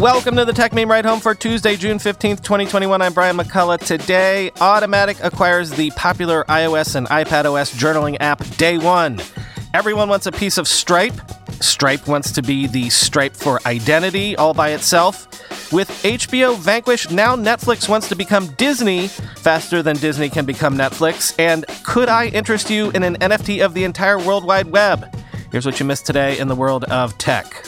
Welcome to the Tech Meme Ride Home for Tuesday, June 15th, 2021. I'm Brian McCullough. Today, Automattic acquires the popular iOS and iPadOS journaling app Day One. Everyone wants a piece of Stripe. Stripe wants to be the Stripe for identity all by itself. With HBO vanquished, now Netflix wants to become Disney faster than Disney can become Netflix. And could I interest you in an NFT of the entire World Wide Web? Here's what you missed today in the world of tech.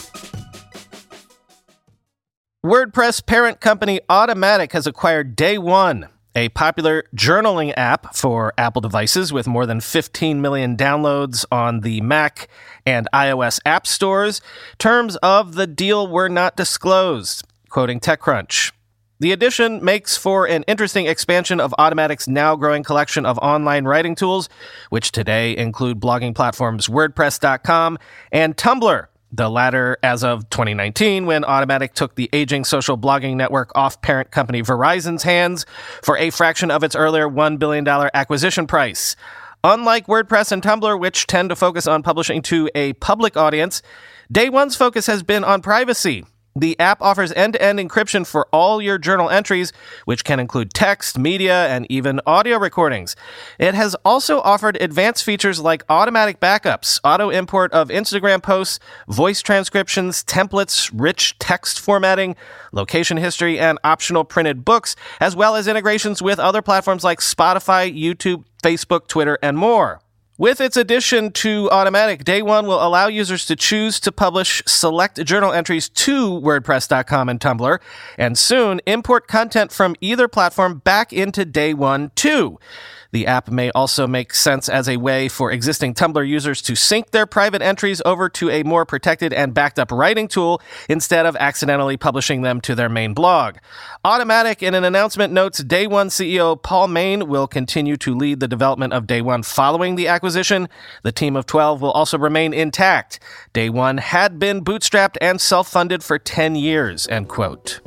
WordPress parent company Automattic has acquired Day One, a popular journaling app for Apple devices with more than 15 million downloads on the Mac and iOS app stores. Terms of the deal were not disclosed, quoting TechCrunch. The addition makes for an interesting expansion of Automattic's now growing collection of online writing tools, which today include blogging platforms WordPress.com and Tumblr. The latter as of 2019, when Automattic took the aging social blogging network off parent company Verizon's hands for a fraction of its earlier $1 billion acquisition price. Unlike WordPress and Tumblr, which tend to focus on publishing to a public audience, Day One's focus has been on privacy. The app offers end-to-end encryption for all your journal entries, which can include text, media, and even audio recordings. It has also offered advanced features like automatic backups, auto-import of Instagram posts, voice transcriptions, templates, rich text formatting, location history, and optional printed books, as well as integrations with other platforms like Spotify, YouTube, Facebook, Twitter, and more. With its addition to Automattic, Day One will allow users to choose to publish select journal entries to WordPress.com and Tumblr, and soon import content from either platform back into Day One too. The app may also make sense as a way for existing Tumblr users to sync their private entries over to a more protected and backed up writing tool instead of accidentally publishing them to their main blog. Automattic, in an announcement, notes Day One CEO Paul Main will continue to lead the development of Day One following the acquisition. The team of 12 will also remain intact. Day One had been bootstrapped and self-funded for 10 years, end quote.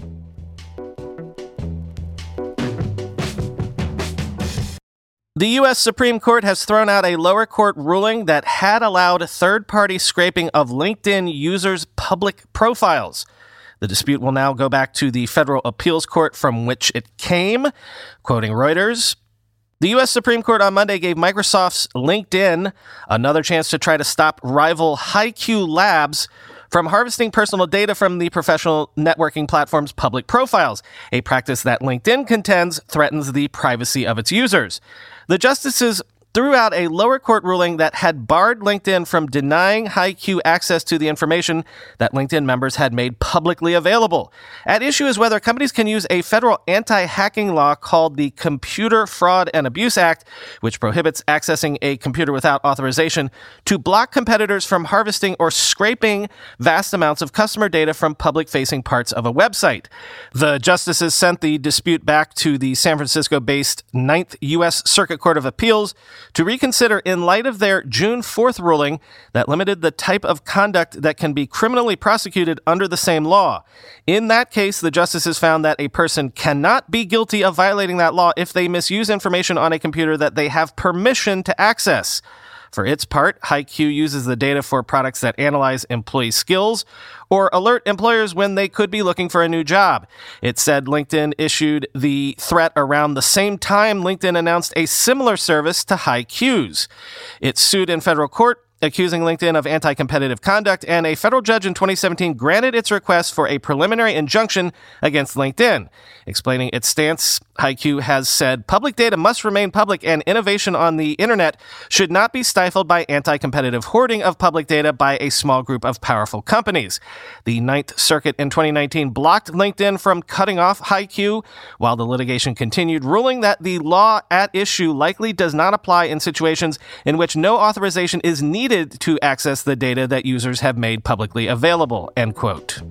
The U.S. Supreme Court has thrown out a lower court ruling that had allowed third-party scraping of LinkedIn users' public profiles. The dispute will now go back to the federal appeals court from which it came. Quoting Reuters, the U.S. Supreme Court on Monday gave Microsoft's LinkedIn another chance to try to stop rival HiQ Labs from harvesting personal data from the professional networking platform's public profiles, a practice that LinkedIn contends threatens the privacy of its users. The justices threw out a lower court ruling that had barred LinkedIn from denying HiQ access to the information that LinkedIn members had made publicly available. At issue is whether companies can use a federal anti-hacking law called the Computer Fraud and Abuse Act, which prohibits accessing a computer without authorization, to block competitors from harvesting or scraping vast amounts of customer data from public-facing parts of a website. The justices sent the dispute back to the San Francisco-based 9th U.S. Circuit Court of Appeals to reconsider in light of their June 4th ruling that limited the type of conduct that can be criminally prosecuted under the same law. In that case, the justices found that a person cannot be guilty of violating that law if they misuse information on a computer that they have permission to access. For its part, HiQ uses the data for products that analyze employee skills or alert employers when they could be looking for a new job. It said LinkedIn issued the threat around the same time LinkedIn announced a similar service to HiQ's. It sued in federal court, accusing LinkedIn of anti-competitive conduct, and a federal judge in 2017 granted its request for a preliminary injunction against LinkedIn. Explaining its stance, HiQ has said public data must remain public and innovation on the internet should not be stifled by anti-competitive hoarding of public data by a small group of powerful companies. The Ninth Circuit in 2019 blocked LinkedIn from cutting off HiQ while the litigation continued, ruling that the law at issue likely does not apply in situations in which no authorization is needed to access the data that users have made publicly available, end quote.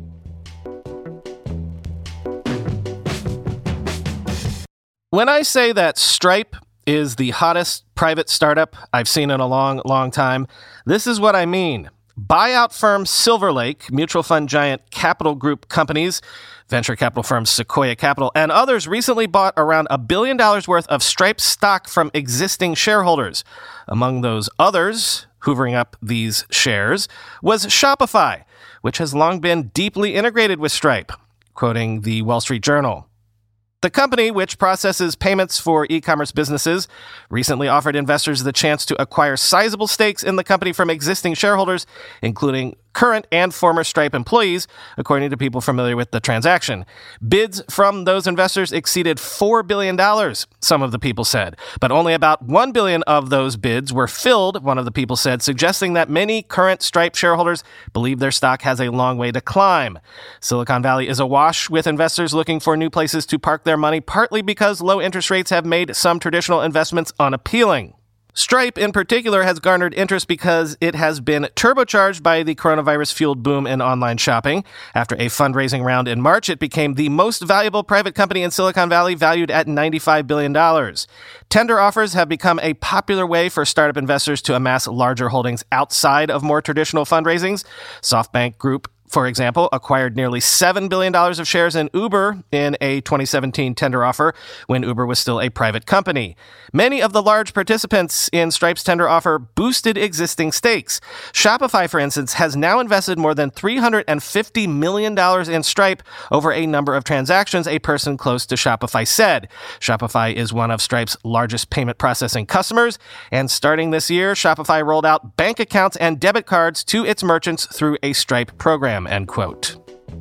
When I say that Stripe is the hottest private startup I've seen in a long, long time, this is what I mean. Buyout firm Silver Lake, mutual fund giant Capital Group companies, venture capital firms Sequoia Capital, and others recently bought around $1 billion worth of Stripe stock from existing shareholders. Among those others, hoovering up these shares, was Shopify, which has long been deeply integrated with Stripe. quoting the Wall Street Journal. The company, which processes payments for e-commerce businesses, recently offered investors the chance to acquire sizable stakes in the company from existing shareholders, including current and former Stripe employees, according to people familiar with the transaction. Bids from those investors exceeded $4 billion, some of the people said, but only about $1 billion of those bids were filled, one of the people said, suggesting that many current Stripe shareholders believe their stock has a long way to climb. Silicon Valley is awash with investors looking for new places to park their money, partly because low interest rates have made some traditional investments unappealing. Stripe, in particular, has garnered interest because it has been turbocharged by the coronavirus-fueled boom in online shopping. After a fundraising round in March, it became the most valuable private company in Silicon Valley, valued at $95 billion. Tender offers have become a popular way for startup investors to amass larger holdings outside of more traditional fundraisings. SoftBank Group, for example, acquired nearly $7 billion of shares in Uber in a 2017 tender offer when Uber was still a private company. Many of the large participants in Stripe's tender offer boosted existing stakes. Shopify, for instance, has now invested more than $350 million in Stripe over a number of transactions, a person close to Shopify said. Shopify is one of Stripe's largest payment processing customers, and starting this year, Shopify rolled out bank accounts and debit cards to its merchants through a Stripe program. End quote.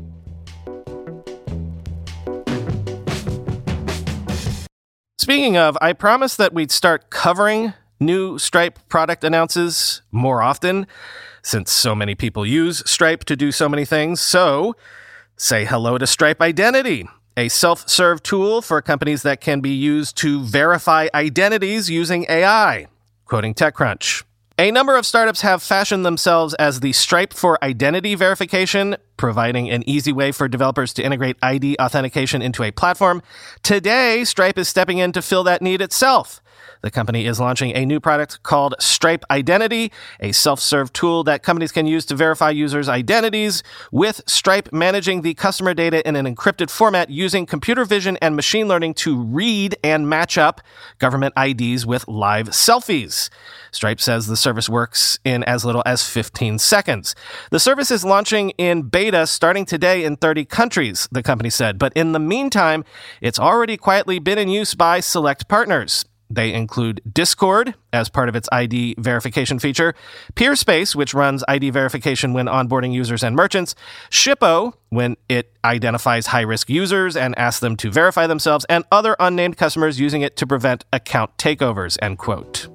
Speaking of, I promised that we'd start covering new Stripe product announces more often, since so many people use Stripe to do so many things. So, say hello to Stripe Identity, a self-serve tool for companies that can be used to verify identities using AI, quoting TechCrunch. A number of startups have fashioned themselves as the Stripe for identity verification, providing an easy way for developers to integrate ID authentication into a platform. Today, Stripe is stepping in to fill that need itself. The company is launching a new product called Stripe Identity, a self-serve tool that companies can use to verify users' identities, with Stripe managing the customer data in an encrypted format using computer vision and machine learning to read and match up government IDs with live selfies. Stripe says the service works in as little as 15 seconds. The service is launching in beta starting today in 30 countries, the company said, but in the meantime, it's already quietly been in use by select partners. They include Discord as part of its ID verification feature, Peerspace, which runs ID verification when onboarding users and merchants, Shippo, when it identifies high-risk users and asks them to verify themselves, and other unnamed customers using it to prevent account takeovers, end quote.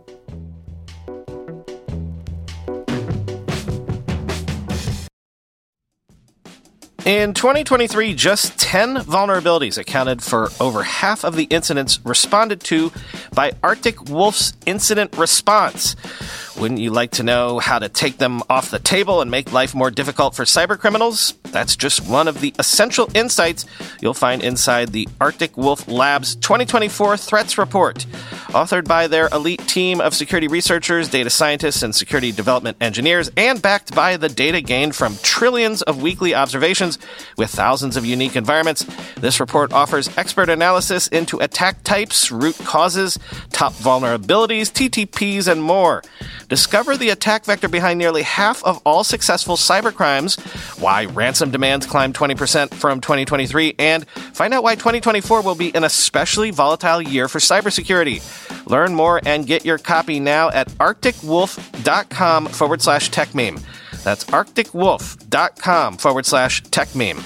In 2023, just 10 vulnerabilities accounted for over half of the incidents responded to by Arctic Wolf's incident response. Wouldn't you like to know how to take them off the table and make life more difficult for cybercriminals? That's just one of the essential insights you'll find inside the Arctic Wolf Labs 2024 Threats Report. Authored by their elite team of security researchers, data scientists, and security development engineers, and backed by the data gained from trillions of weekly observations with thousands of unique environments, this report offers expert analysis into attack types, root causes, top vulnerabilities, TTPs, and more. Discover the attack vector behind nearly half of all successful cybercrimes, why ransom demands climbed 20% from 2023, and find out why 2024 will be an especially volatile year for cybersecurity. Learn more and get your copy now at arcticwolf.com/techmeme. That's arcticwolf.com/techmeme.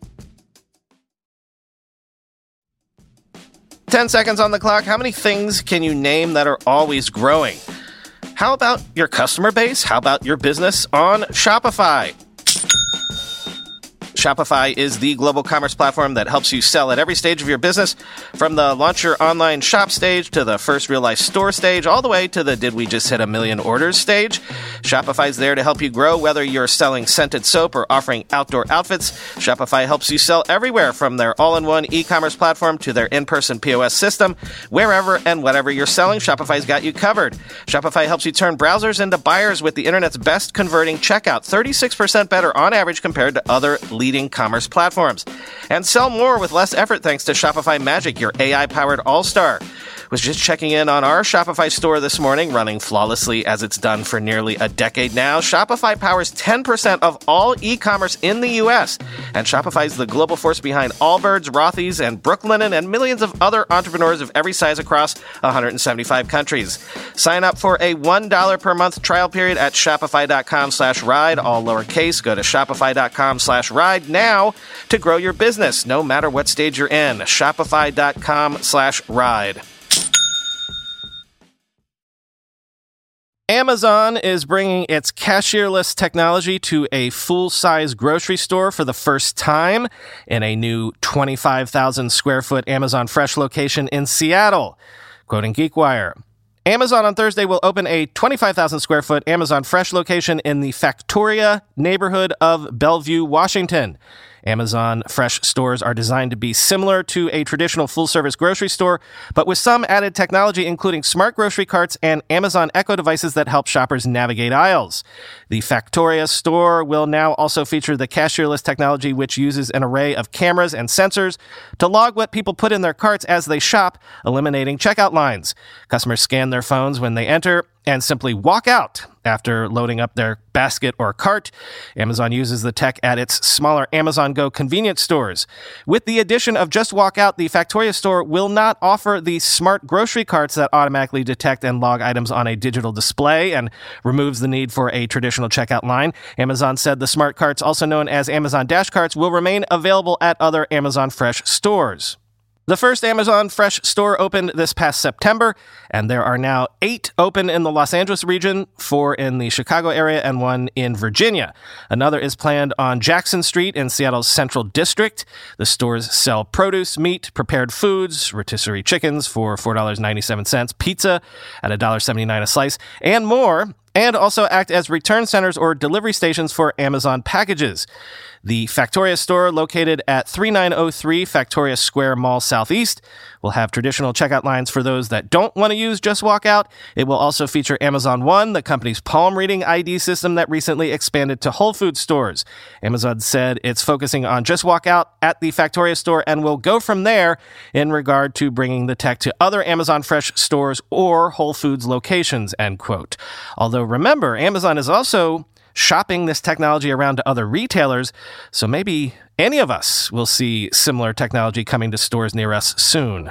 10 seconds on the clock. How many things can you name that are always growing? How about your customer base? How about your business on Shopify? Shopify is the global commerce platform that helps you sell at every stage of your business, from the launch your online shop stage to the first real-life store stage, all the way to the did we just hit 1 million orders stage. Shopify's there to help you grow, whether you're selling scented soap or offering outdoor outfits. Shopify helps you sell everywhere, from their all-in-one e-commerce platform to their in-person POS system. Wherever and whatever you're selling, Shopify's got you covered. Shopify helps you turn browsers into buyers with the internet's best converting checkout, 36% better on average compared to other leading commerce platforms. And sell more with less effort thanks to Shopify Magic, your AI-powered all-star. Was just checking in on our Shopify store this morning, running flawlessly as it's done for nearly a decade now. Shopify powers 10% of all e-commerce in the U.S., and Shopify is the global force behind Allbirds, Rothy's, and Brooklinen, and millions of other entrepreneurs of every size across 175 countries. Sign up for a $1 per month trial period at shopify.com/ride, all lowercase. Go to shopify.com/ride now to grow your business, no matter what stage you're in. Shopify.com/ride. Amazon is bringing its cashierless technology to a full-size grocery store for the first time in a new 25,000 square foot Amazon Fresh location in Seattle. Quoting GeekWire, Amazon on Thursday will open a 25,000 square foot Amazon Fresh location in the Factoria neighborhood of Bellevue, Washington. Amazon Fresh stores are designed to be similar to a traditional full-service grocery store, but with some added technology, including smart grocery carts and Amazon Echo devices that help shoppers navigate aisles. The Factoria store will now also feature the cashierless technology, which uses an array of cameras and sensors to log what people put in their carts as they shop, eliminating checkout lines. Customers scan their phones when they enter and simply walk out after loading up their basket or cart. Amazon uses the tech at its smaller Amazon Go convenience stores. With the addition of Just Walk Out, the Factoria store will not offer the smart grocery carts that automatically detect and log items on a digital display and removes the need for a traditional checkout line. Amazon said the smart carts, also known as Amazon Dash Carts, will remain available at other Amazon Fresh stores. The first Amazon Fresh store opened this past September, and there are now 8 open in the Los Angeles region, 4 in the Chicago area, and 1 in Virginia. Another is planned on Jackson Street in Seattle's Central District. The stores sell produce, meat, prepared foods, rotisserie chickens for $4.97, pizza at $1.79 a slice, and more, and also act as return centers or delivery stations for Amazon packages. The Factoria store, located at 3903 Factoria Square Mall Southeast, will have traditional checkout lines for those that don't want to use Just Walk Out. It will also feature Amazon One, the company's palm reading ID system that recently expanded to Whole Foods stores. Amazon said it's focusing on Just Walk Out at the Factoria store and will go from there in regard to bringing the tech to other Amazon Fresh stores or Whole Foods locations, end quote. Although remember, Amazon is also shopping this technology around to other retailers, so maybe any of us will see similar technology coming to stores near us soon.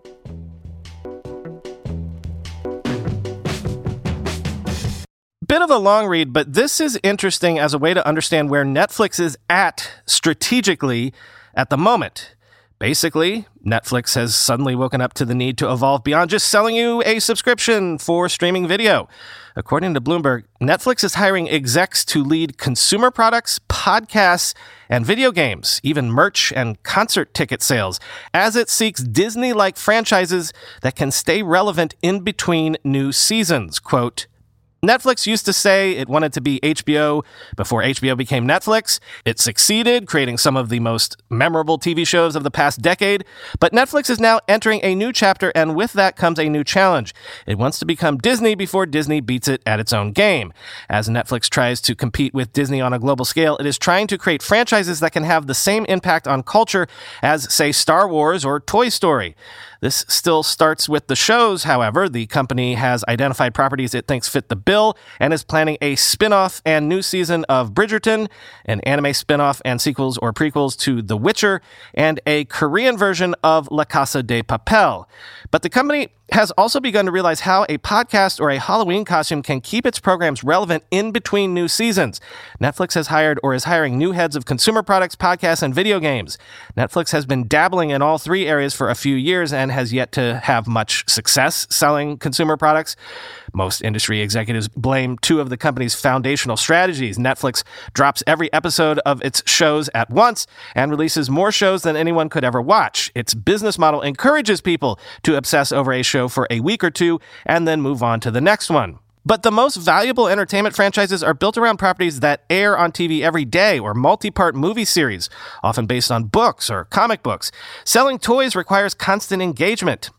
Bit of a long read, but this is interesting as a way to understand where Netflix is at strategically at the moment. Basically, Netflix has suddenly woken up to the need to evolve beyond just selling you a subscription for streaming video. According to Bloomberg, Netflix is hiring execs to lead consumer products, podcasts, and video games, even merch and concert ticket sales, as it seeks Disney-like franchises that can stay relevant in between new seasons. Quote, Netflix used to say it wanted to be HBO before HBO became Netflix. It succeeded, creating some of the most memorable TV shows of the past decade. But Netflix is now entering a new chapter, and with that comes a new challenge. It wants to become Disney before Disney beats it at its own game. As Netflix tries to compete with Disney on a global scale, it is trying to create franchises that can have the same impact on culture as, say, Star Wars or Toy Story. This still starts with the shows, however. The company has identified properties it thinks fit the bill and is planning a spin-off and new season of Bridgerton, an anime spin-off and sequels or prequels to The Witcher, and a Korean version of La Casa de Papel. But the company has also begun to realize how a podcast or a Halloween costume can keep its programs relevant in between new seasons. Netflix has hired or is hiring new heads of consumer products, podcasts, and video games. Netflix has been dabbling in all 3 areas for a few years and has yet to have much success selling consumer products. Most industry executives blame 2 of the company's foundational strategies. Netflix drops every episode of its shows at once and releases more shows than anyone could ever watch. Its business model encourages people to obsess over a show for a week or 2 and then move on to the next one. But the most valuable entertainment franchises are built around properties that air on TV every day or multi-part movie series, often based on books or comic books. Selling toys requires constant engagement.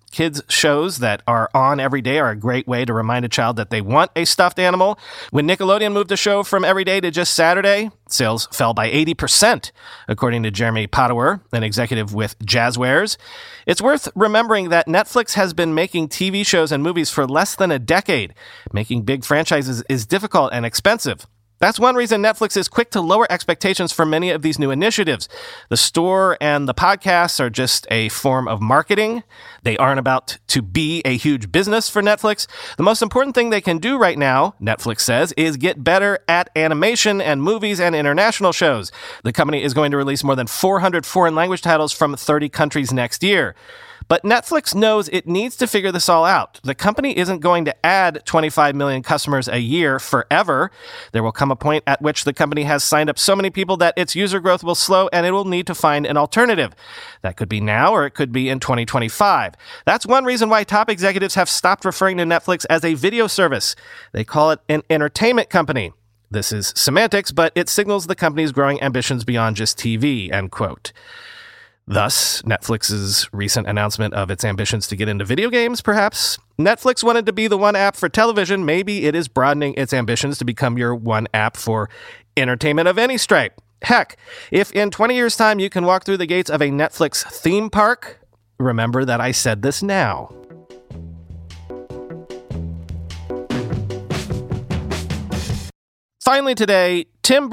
Kids' shows that are on every day are a great way to remind a child that they want a stuffed animal. When Nickelodeon moved the show from every day to just Saturday, sales fell by 80%, according to Jeremy Potower, an executive with Jazzwares. It's worth remembering that Netflix has been making TV shows and movies for less than a decade. Making big franchises is difficult and expensive. That's one reason Netflix is quick to lower expectations for many of these new initiatives. The store and the podcasts are just a form of marketing. They aren't about to be a huge business for Netflix. The most important thing they can do right now, Netflix says, is get better at animation and movies and international shows. The company is going to release more than 400 foreign language titles from 30 countries next year. But Netflix knows it needs to figure this all out. The company isn't going to add 25 million customers a year forever. There will come a point at which the company has signed up so many people that its user growth will slow and it will need to find an alternative. That could be now or it could be in 2025. That's one reason why top executives have stopped referring to Netflix as a video service. They call it an entertainment company. This is semantics, but it signals the company's growing ambitions beyond just TV, end quote. Thus, Netflix's recent announcement of its ambitions to get into video games, perhaps. Netflix wanted to be the one app for television. Maybe it is broadening its ambitions to become your one app for entertainment of any stripe. Heck, if in 20 years' time you can walk through the gates of a Netflix theme park, remember that I said this now. Finally today,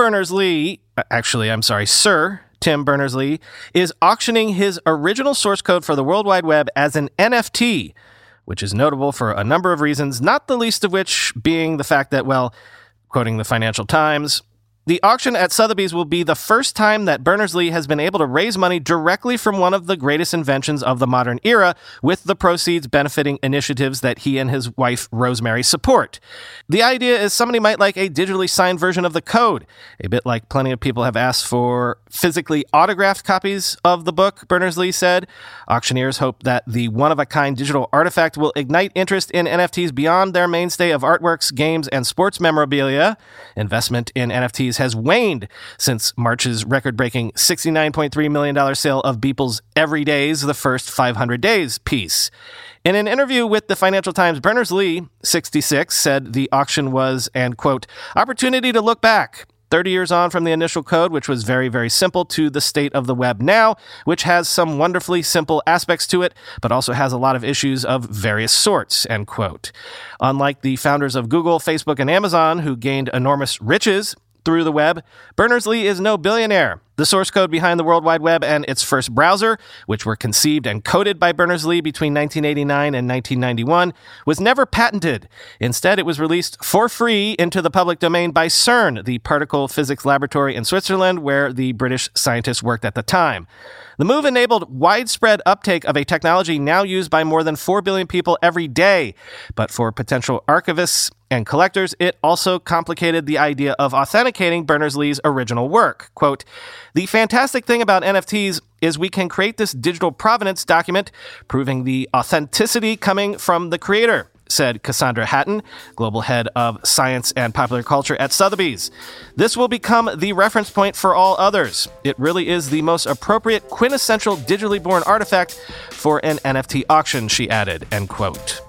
Sir Tim Berners-Lee is auctioning his original source code for the World Wide Web as an NFT, which is notable for a number of reasons, not the least of which being the fact that, well, quoting the Financial Times, the auction at Sotheby's will be the first time that Berners-Lee has been able to raise money directly from one of the greatest inventions of the modern era, with the proceeds benefiting initiatives that he and his wife Rosemary support. The idea is somebody might like a digitally signed version of the code, a bit like plenty of people have asked for physically autographed copies of the book, Berners-Lee said. Auctioneers hope that the one-of-a-kind digital artifact will ignite interest in NFTs beyond their mainstay of artworks, games, and sports memorabilia. Investment in NFTs has waned since March's record-breaking $69.3 million sale of Beeple's Every Days, the first 500 Days piece. In an interview with the Financial Times, Berners-Lee, 66, said the auction was an, quote, opportunity to look back 30 years on from the initial code, which was very, very simple, to the state of the web now, which has some wonderfully simple aspects to it, but also has a lot of issues of various sorts, end quote. Unlike the founders of Google, Facebook, and Amazon, who gained enormous riches through the web, Berners-Lee is no billionaire. The source code behind the World Wide Web and its first browser, which were conceived and coded by Berners-Lee between 1989 and 1991, was never patented. Instead, it was released for free into the public domain by CERN, the particle physics laboratory in Switzerland, where the British scientists worked at the time. The move enabled widespread uptake of a technology now used by more than 4 billion people every day. But for potential archivists and collectors, it also complicated the idea of authenticating Berners-Lee's original work. Quote, the fantastic thing about NFTs is we can create this digital provenance document proving the authenticity coming from the creator, said Cassandra Hatton, global head of science and popular culture at Sotheby's. This will become the reference point for all others. It really is the most appropriate, quintessential digitally born artifact for an NFT auction, she added, end quote.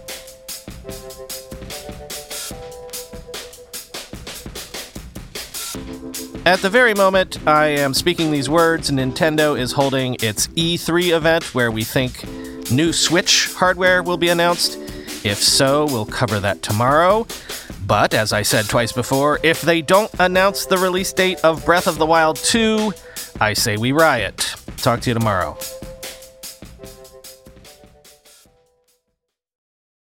At the very moment I am speaking these words, Nintendo is holding its E3 event where we think new Switch hardware will be announced. If so, we'll cover that tomorrow. But, as I said twice before, if they don't announce the release date of Breath of the Wild 2, I say we riot. Talk to you tomorrow.